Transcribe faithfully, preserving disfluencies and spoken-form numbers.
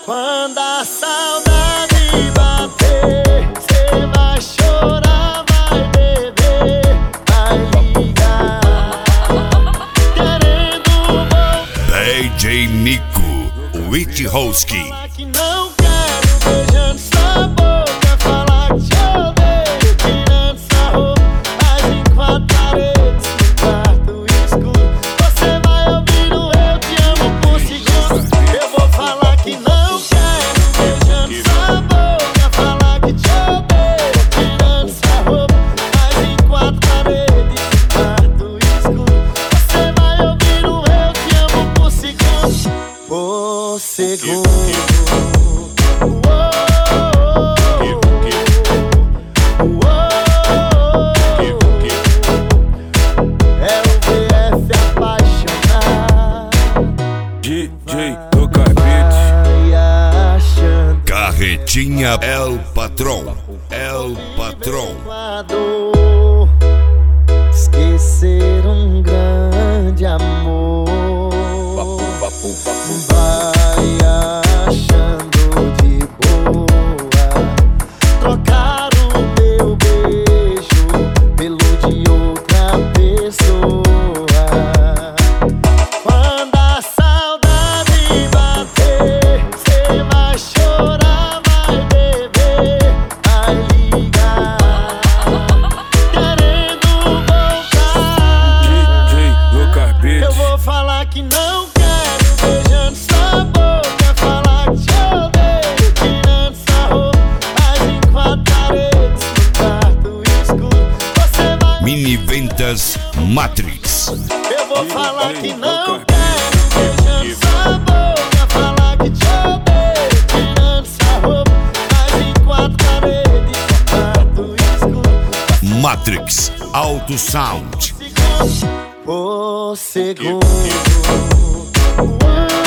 Quando a saudade bater, cê vai chorar, vai beber, vai ligar, querendo voltar. D J Nico, Witchowski. Que não quero, beijando sua boca, falar que te odeio, tirando sua roupa, mas em quatro paredes, no quarto escuro. Você vai ouvir o eu te amo por segundos. Eu vou falar que não quero, beijando sua boca, falar que te odeio, tirando sua roupa, mas em quatro paredes, no quarto escuro. Você vai ouvir o eu te amo por segundos. Por segundo. Carretinha El Patrão, El Patrão. Esquecer um grande amor. Vai achando de boa trocar o meu beijo pelo de outra pessoa. Quando a saudade bater, cê vai chorar, vai beber, vai ligar, querendo voltar. D J Lucas Beats. Eu vou falar que não quero, beijando sua boca, falar que te odeio, tirando sua roupa, mas em quatro paredes, no quarto escuro. Você vai. Mini Ventas Matrix. Eu vou falar que não quero, beijando sua boca, falar que te odeio, tirando sua roupa, mas em quatro paredes, no quarto escuro. Matrix Auto Sound. Por segundo.